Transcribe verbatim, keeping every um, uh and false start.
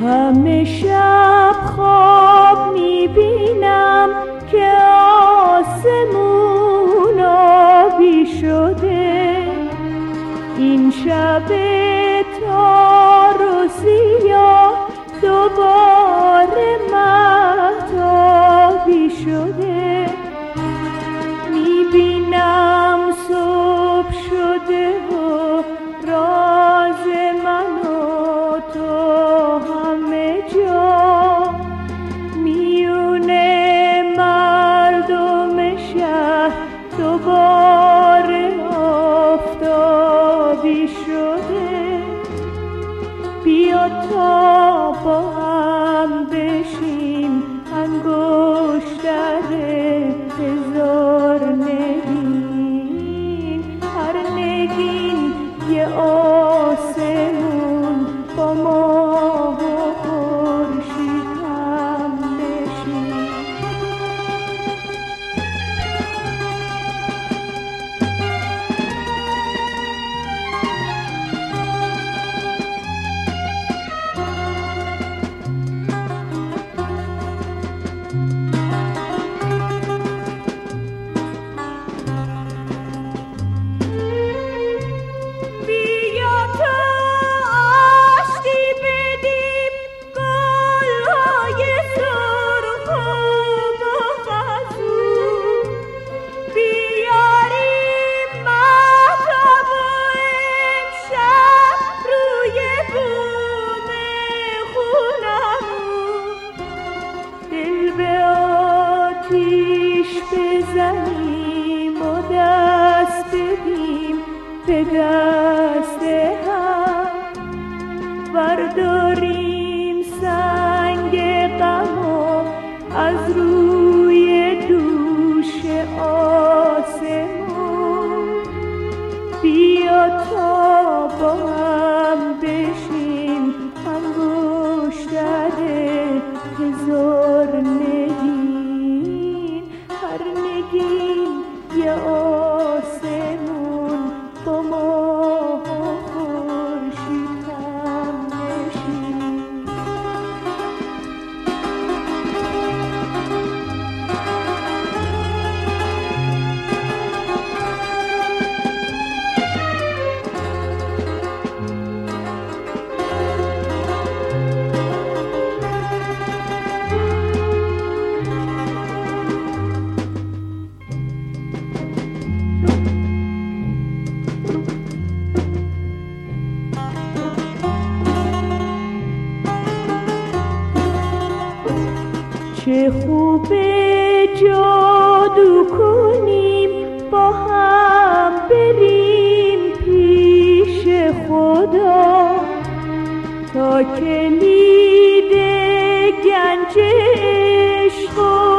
همه شب خواب میبینم که آسمون آبی شده، این شب تار و سیاه دوباره مهتابی شده. میبینم صبح شده و راز من و تو همه جا، میونه مردم شهر دوباره آفتابی شده. بیا تا با هم بشیم انگشتر هزار نگین، هر نگین یه آسمون با ماه و خورشید هم بشیم. بزنیم و دست بدیم به دست هم، برداریم سنگ غم و از روی دوش آسمون. بیا تا با هم بشیم انگشتر هزار نگین، هر نگین یه آسمون با ماه و خورشید هم نشین. چه خوبه جادو کنیم با هم بریم پیش خدا، تا کلید گنج عشق